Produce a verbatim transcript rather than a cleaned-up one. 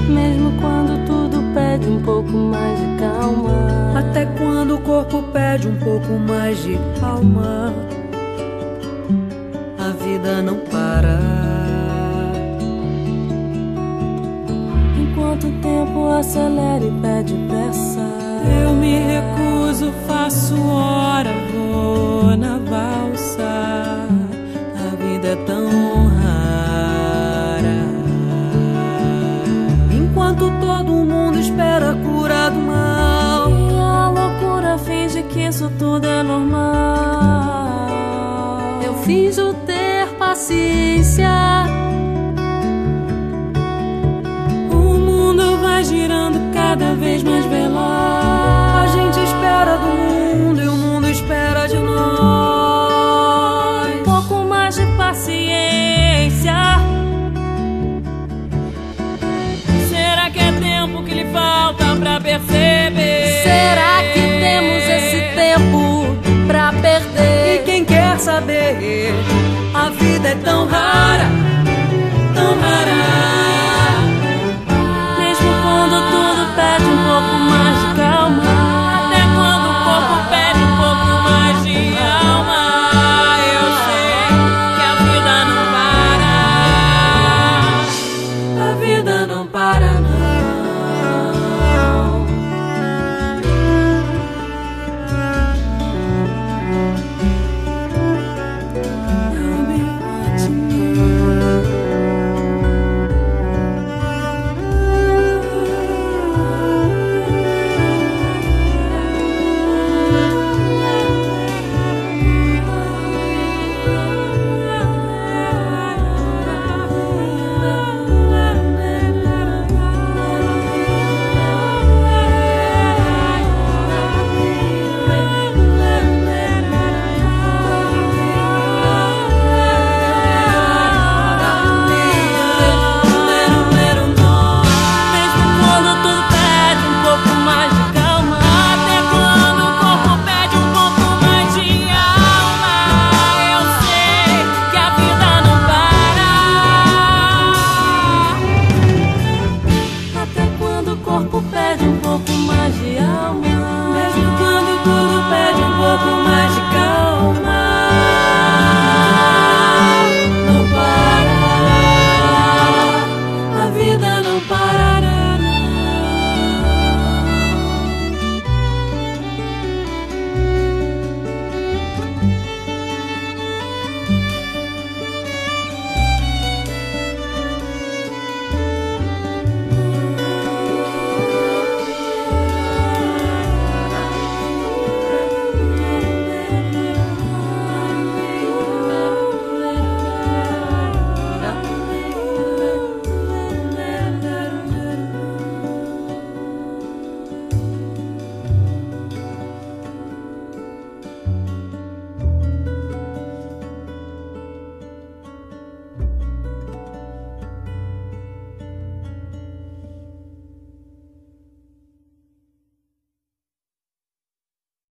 mesmo quando tudo pede um pouco mais de calma. Até quando o corpo pede um pouco mais de calma, a vida não para. Enquanto o tempo acelera e pede pressa, eu me recuso, faço hora, vou na valsa. A vida é tão rara. Enquanto todo mundo espera a cura do mal, e a loucura finge que isso tudo é normal, eu finjo ter paciência. Girando cada vez mais veloz, a gente espera do mundo e o mundo espera de nós. Um pouco mais de paciência. Será que é tempo que lhe falta pra perceber? Será que temos esse tempo pra perder? E quem quer saber, a vida é tão rara, tão rara. Pede um pouco mais de calma. Até quando o corpo pede um pouco mais de alma, eu sei que a vida não para. A vida não para, não. Não me bote Pede um pouco mais.